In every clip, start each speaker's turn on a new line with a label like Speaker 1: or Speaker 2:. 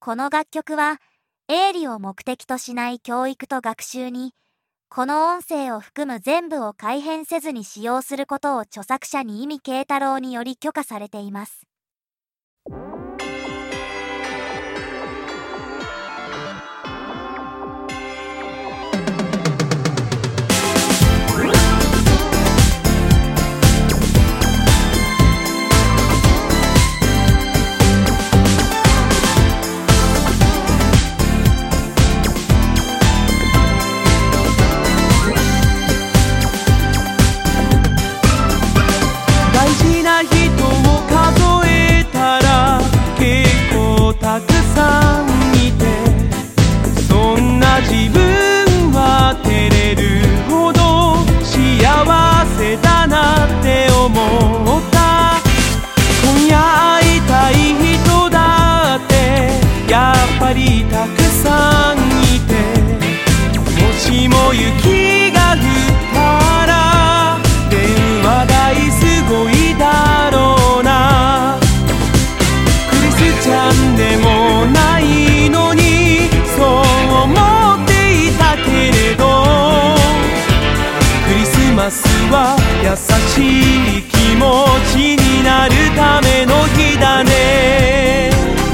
Speaker 1: この楽曲は営利を目的としない教育と学習に、この音声を含む全部を改変せずに使用することを著作者に意味慶太郎により許可されています。
Speaker 2: たくさんいて、そんな自分は照れるほど幸せだなって思った。今夜会いたい人だってやっぱりたくさんいて、もしも雪が降ったら電話代すごいだろうな。クリスチャンでもないのにそう思っていたけれど、クリスマスは優しい気持ちになるための日だね。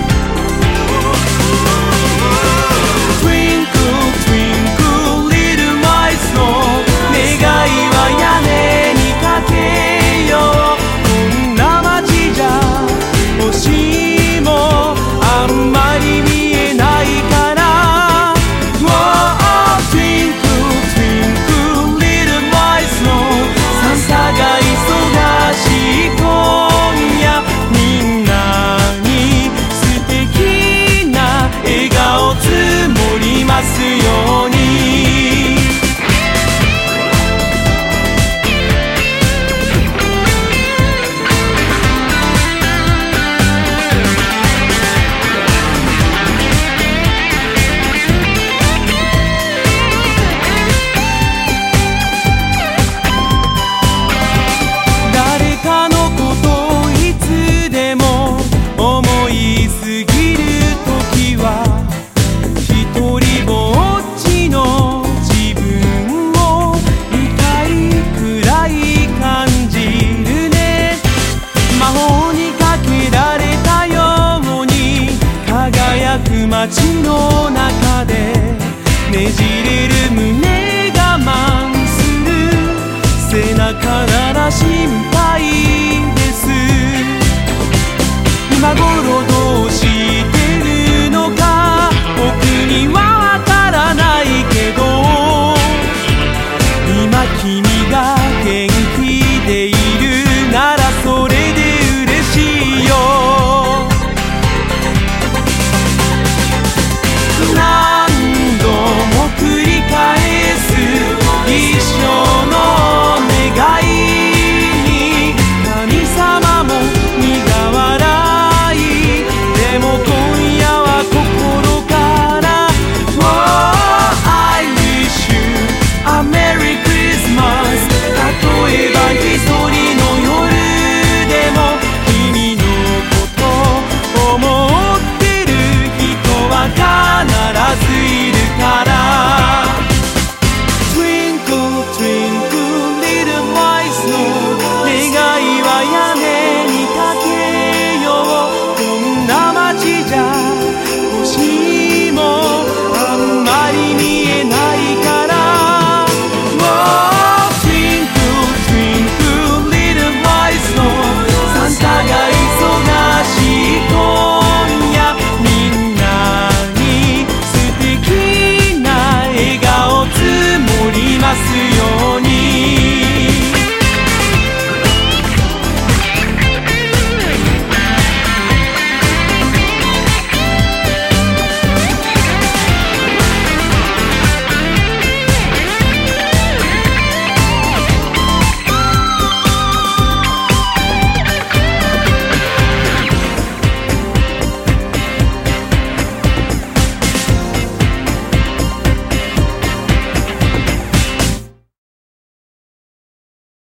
Speaker 2: Twinkle Twinkle Little Lights の願いは屋根にかけよう。こんな街じゃ星もあんまり見えないから、 oh, Twinkle Twinkle Little Lights のサンタが忙しい今夜、みんなに素敵な笑顔積もりますように。街の中でねじれる胸我慢する、背中なら心配です。今頃